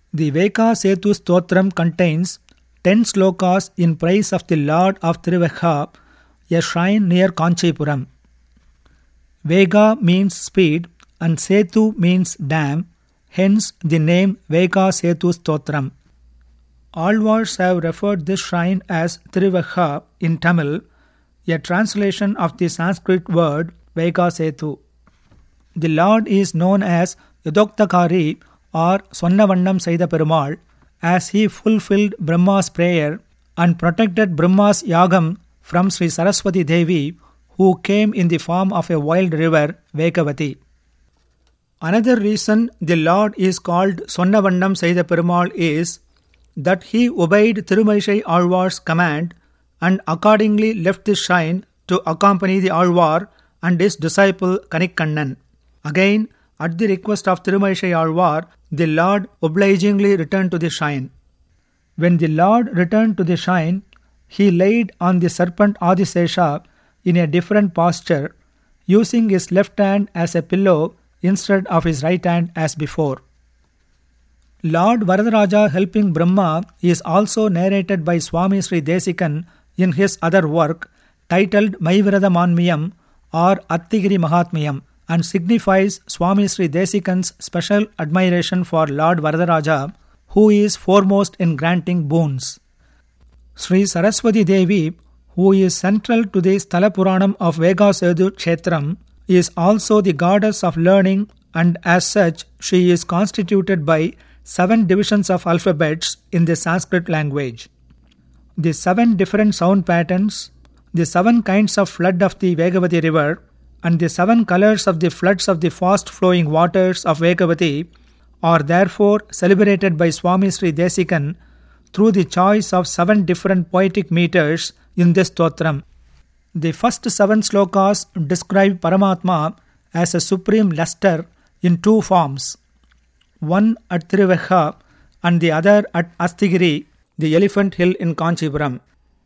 The Veka Setu Stotram contains 10 slokas in praise of the Lord of Tiruvekha, a shrine near Kanchipuram. Vega means speed and Setu means dam, hence the name Veka Setu Stotram. Alvars have referred this shrine as Tiruvekha in Tamil, a translation of the Sanskrit word Veka Setu. The Lord is known as Yadoktakari or Sonnavannam Seida Perumal, as he fulfilled Brahma's prayer and protected Brahma's yagam from Sri Saraswati Devi, who came in the form of a wild river, Vekavati. Another reason the Lord is called Sonnavannam Seida Perumal is that he obeyed Tirumalizai Alvar's command and accordingly left the shrine to accompany the Alvar and his disciple Kanikkannan. Again, at the request of Tirumalizai Alvar, the Lord obligingly returned to the shrine. When the Lord returned to the shrine, he laid on the serpent Adisesha in a different posture, using his left hand as a pillow instead of his right hand as before. Lord Varadaraja helping Brahma is also narrated by Swami Sri Desikan in his other work titled Maivirada Manmiyam or Attigiri Mahatmyam, and signifies Swami Sri Desikan's special admiration for Lord Varadaraja, who is foremost in granting boons. Sri Saraswati Devi, who is central to the Sthala Puranam of Vegasetu Kshetram, is also the goddess of learning, and as such she is constituted by 7 divisions of alphabets in the Sanskrit language. The 7 different sound patterns, the 7 kinds of flood of the Vegavati river, and the 7 colors of the floods of the fast-flowing waters of Vegavati are therefore celebrated by Swami Sri Desikan through the choice of 7 different poetic meters in this stotram. The first 7 slokas describe Paramatma as a supreme luster in 2 forms, one at Tiruvekha and the other at Astigiri, the elephant hill in Kanchipuram.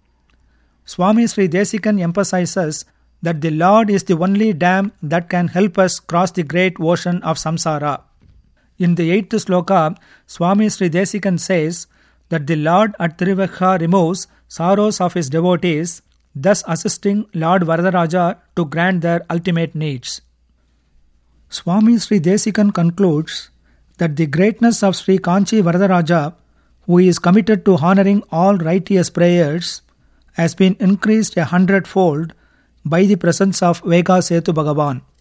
Swami Sri Desikan emphasizes that the Lord is the only dam that can help us cross the great ocean of samsara. In the 8th sloka, Swami Sri Desikan says that the Lord at Tiruvekha removes sorrows of his devotees, thus assisting Lord Varadaraja to grant their ultimate needs. Swami Sri Desikan concludes that the greatness of Sri Kanchi Varadaraja, who is committed to honoring all righteous prayers, has been increased 100-fold by the presence of Veka Setu Bhagavan.